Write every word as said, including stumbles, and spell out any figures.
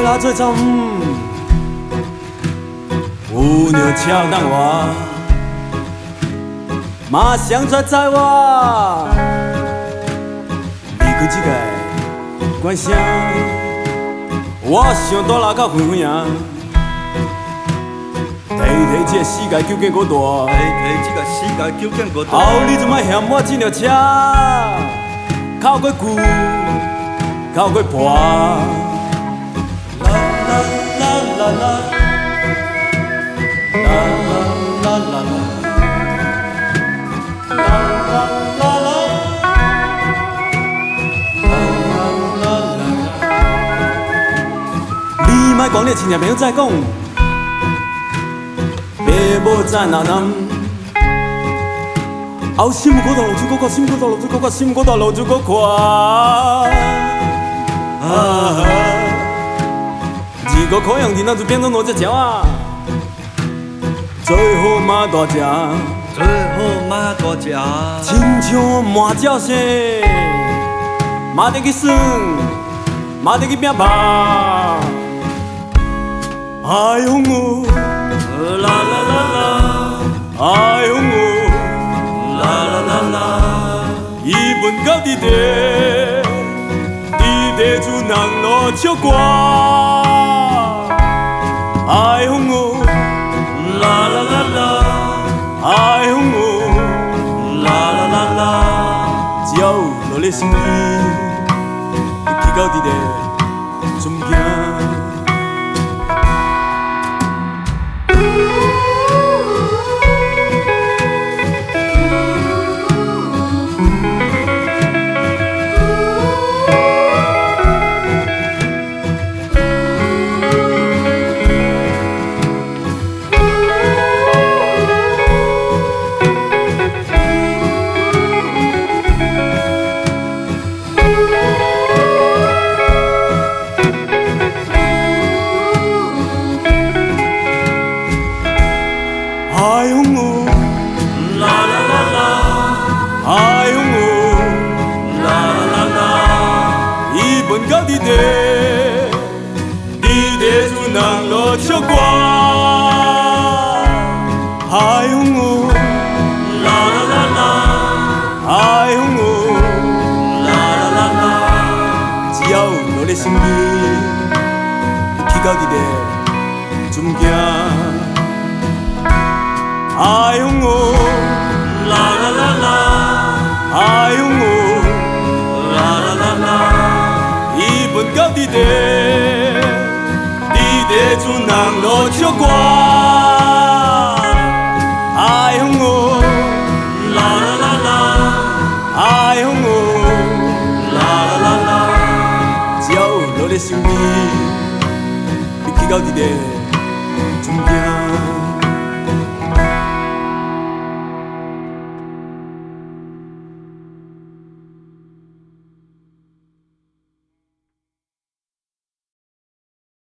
啦做走唔，有鸟敲动我，马上出在我，离开这个关声，我想大拉到远远啊，提提这个世界究竟多大？ 提提这个世界究竟多大？ 后你怎么嫌我这辆车，靠过久，靠过破？啦啦啦啦啦啦啦啦啦啦啦啦。你莫讲你亲戚朋友再讲，爸母在哪南？后心骨头露出个心骨头露出个心骨头露出个宽。啊！如果可用电脑就变成两只鸟啊！最好马大只， 最好马大只， 亲像满鸟生，马得去耍，马得去拼吧。哎呦我， 啦啦啦啦， 哎呦我， 啦啦啦啦， 伊问到伫地，伫地厝人路唱歌。哎呦我， 啦啦啦啦， 哎呦我， 啦啦啦啦， 只要落咧心里，去到伫地，总惊。哎呦我， 啦啦啦啦， 哎呦我， 啦啦啦啦， 伊问到伫地，伫地厝人路唱歌。哎呦我， 啦啦啦啦， 哎呦我， 啦啦啦啦， 只要落咧心里，去到伫地，总惊。哎呦我， 啦啦啦啦， 哎呦我， 啦啦啦啦， 伊问到伫地，伫地厝人路唱歌。哎呦我， 啦啦啦啦， 哎呦我， 啦啦啦啦， 只要落咧心里，你去到伫地。